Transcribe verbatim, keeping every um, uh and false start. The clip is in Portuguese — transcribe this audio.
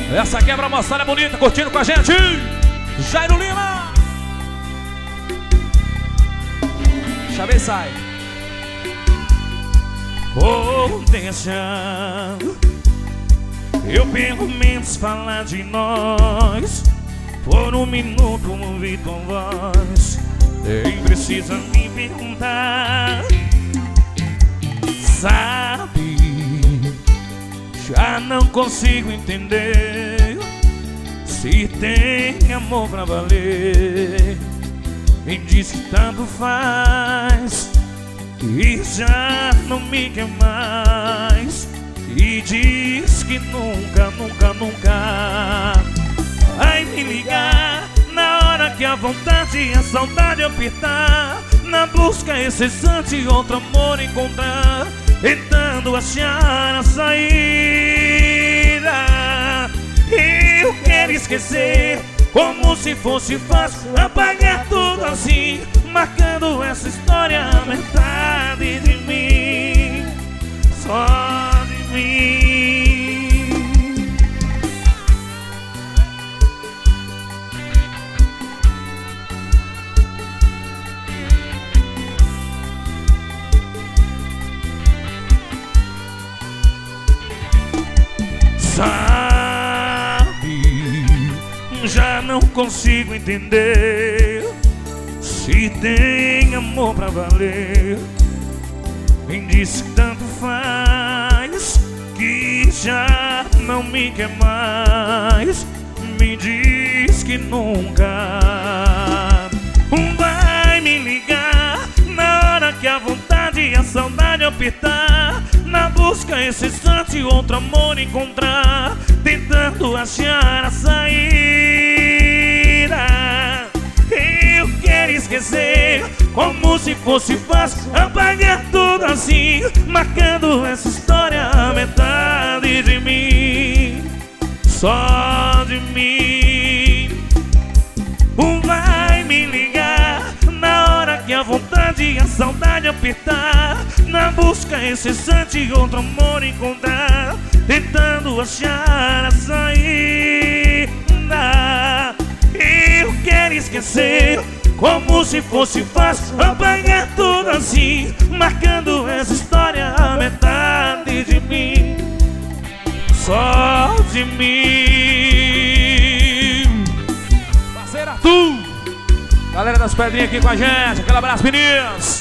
Essa quebra moçada bonita, curtindo com a gente, Jairo Lima. Chave sai. Oh, deixa eu pelo menos falar de nós. Por um minuto ouvir tua voz. Nem precisa me perguntar. Sabe, já não consigo entender se tem amor pra valer. E diz que tanto faz e já não me quer mais. E diz que nunca, nunca, nunca vai me ligar na hora que a vontade e a saudade apertar. Na busca incessante outro amor encontrar, tentando achar a saída. Eu quero esquecer como se fosse fácil, apagar tudo assim, marcando essa história a metade de mim, só de mim. Sabe, já não consigo entender se tem amor pra valer. Quem disse que tanto faz, que já não me quer mais. Me diz que nunca vai me ligar na hora que a vontade e a saudade apertar. Na busca incessante outro amor encontrar, tentando achar a saída. Eu quero esquecer como se fosse fácil, apagar tudo assim, marcando essa história a metade de mim, só de mim. Vai me ligar na hora que a vontade e a saudade apertar. Na busca incessante outro amor encontrar, tentando achar a saída. Eu quero esquecer como se fosse fácil, apagar tudo assim, marcando essa história a metade de mim, só de mim. Parceira Tu, galera das pedrinhas aqui com a gente, aquele abraço, meninos.